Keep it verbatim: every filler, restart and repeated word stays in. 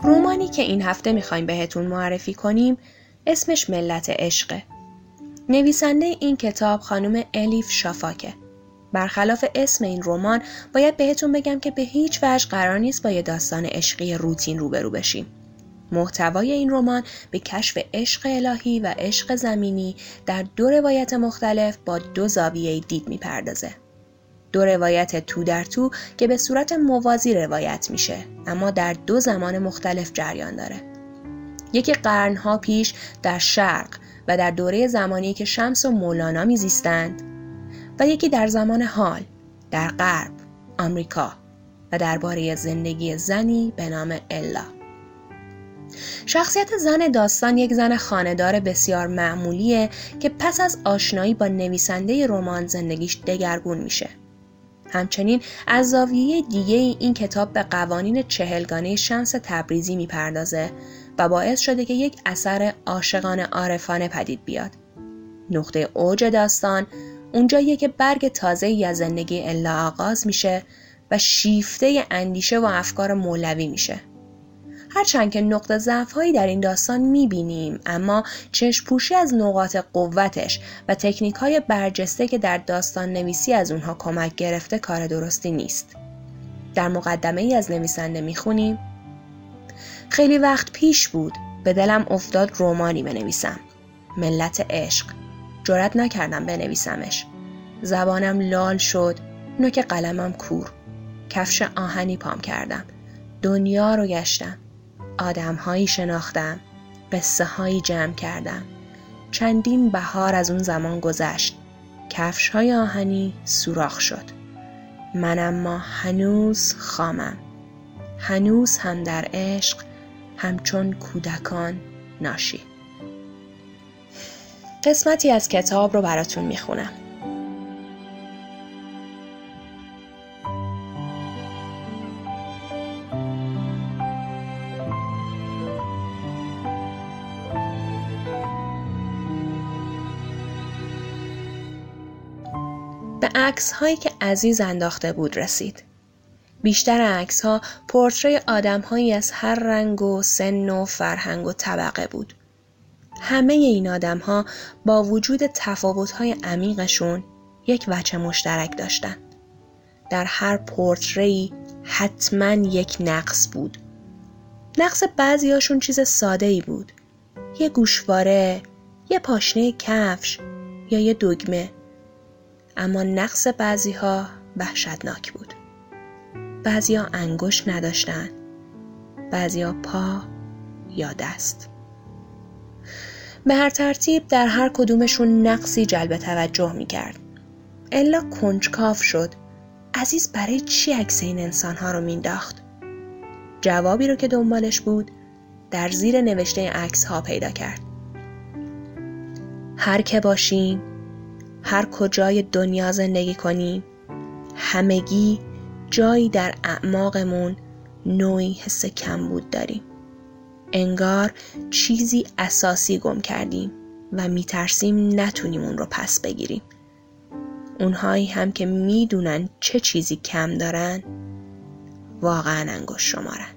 رمانی که این هفته میخوایم بهتون معرفی کنیم اسمش ملت عشقه. نویسنده این کتاب خانم الیف شافاکه. برخلاف اسم این رمان باید بهتون بگم که به هیچ وجه قرار نیست با یه داستان عشقی روتین روبرو بشیم. محتوای این رمان به کشف عشق الهی و عشق زمینی در دو روایت مختلف با دو زاویه دید میپردازه. دو روایت تو در تو که به صورت موازی روایت میشه اما در دو زمان مختلف جریان داره. یکی قرنها پیش در شرق و در دوره زمانی که شمس و مولانا میزیستند و یکی در زمان حال در غرب آمریکا و درباره زندگی زنی به نام الا. شخصیت زن داستان یک زن خانه‌دار بسیار معمولیه که پس از آشنایی با نویسنده رمان زندگیش دگرگون میشه. همچنین از زاویه دیگه این کتاب به قوانین چهلگانه شمس تبریزی میپردازه و باعث شده که یک اثر عاشقانه عارفانه پدید بیاد. نقطه اوج داستان اونجاییه که برگ تازه‌ای از زندگی الا آغاز میشه و شیفته اندیشه و افکار مولوی میشه. هرچند که نقطه ضعف‌هایی در این داستان می‌بینیم اما چشم‌پوشی از نقاط قوتش و تکنیک‌های برجسته که در داستان نویسی از اونها کمک گرفته کار درستی نیست. در مقدمه‌ای از نویسنده می‌خونیم: خیلی وقت پیش بود به دلم افتاد رمانی بنویسم. ملت عشق. جرأت نکردم بنویسمش. زبانم لال شد، نوک قلمم کور. کفش آهنی پام کردم. دنیا رو گشتم. آدم‌هایی شناختم، قصه‌هایی جمع کردم. چندین بهار از اون زمان گذشت. کفش‌های آهنی سوراخ شد. من اما هنوز خامم. هنوز هم در عشق، همچون کودکان ناشی. قسمتی از کتاب رو براتون میخونم. به عکس هایی که عزیز انداخته بود رسید. بیشتر عکس ها پورتری آدم هایی از هر رنگ و سن و فرهنگ و طبقه بود. همه این آدم ها با وجود تفاوت های عمیقشون یک وجه مشترک داشتن. در هر پورتری حتما یک نقص بود. نقص بعضی هاشون چیز ساده ای بود. یه گوشواره، یه پاشنه کفش یا یه دگمه. اما نقص بعضی ها وحشتناک بود. بعضی ها انگشت نداشتن، بعضی ها پا یا دست. به هر ترتیب در هر کدومشون نقصی جلب توجه می کرد. الا کنجکاو شد. عزیز برای چی عکس این انسانها رو مینداخت؟ جوابی رو که دنبالش بود در زیر نوشته عکس ها پیدا کرد. هر که باشیم، هر کجای دنیا زندگی کنیم، همگی جایی در اعماقمون نوعی حس کمبود داریم. انگار چیزی اساسی گم کردیم و میترسیم نتونیم اون رو پس بگیریم. اونهایی هم که میدونن چه چیزی کم دارن واقعا انگشت شمارن.